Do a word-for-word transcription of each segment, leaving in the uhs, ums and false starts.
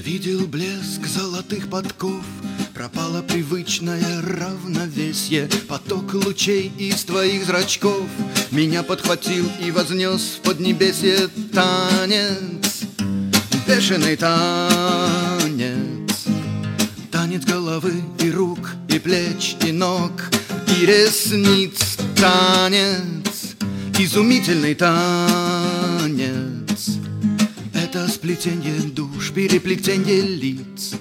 видел блеск золотых подков, пропало привычное равновесие. Поток лучей из твоих зрачков меня подхватил и вознес в поднебесье. Танец, бешеный танец, танец головы и рук, и плеч, и ног, и ресниц. Танец, изумительный танец, это сплетенье душ, переплетенье лиц.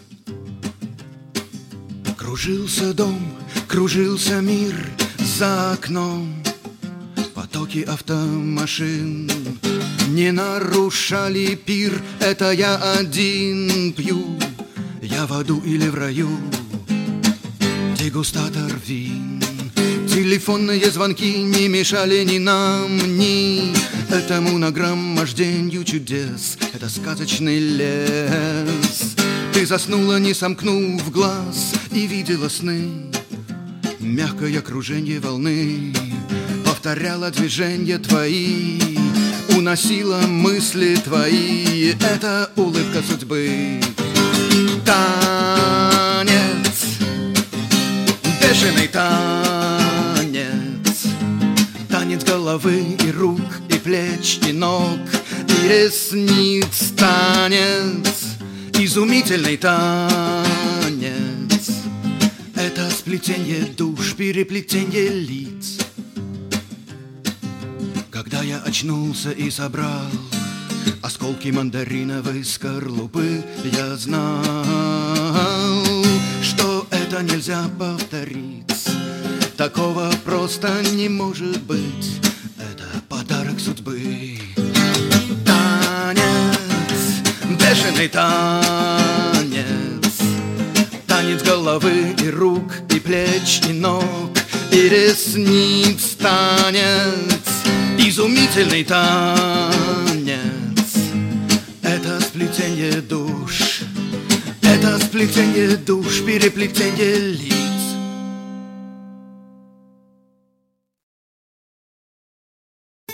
Кружился дом, кружился мир за окном, потоки автомашин не нарушали пир. Это я один пью, я в аду или в раю, дегустатор вин. Телефонные звонки не мешали ни нам, ни этому нагромождению чудес. Это сказочный лес. Ты заснула, не сомкнув глаз, и видела сны. Мягкое кружение волны повторяло движения твои, уносила мысли твои. Это улыбка судьбы. Танец, бешеный танец, танец головы и рук, и плеч, и ног, и ресниц. Танец, изумительный танец, это сплетенье душ, переплетенье лиц. Когда я очнулся и собрал осколки мандариновой скорлупы, я знал, что это нельзя повторить. Такого просто не может быть. Это подарок судьбы. Танец, бешеный танец, танец головы и рук, и плеч, и ног, и ресниц. Танец, изумительный танец, это сплетенье душ, это сплетенье душ, переплетенье лиц.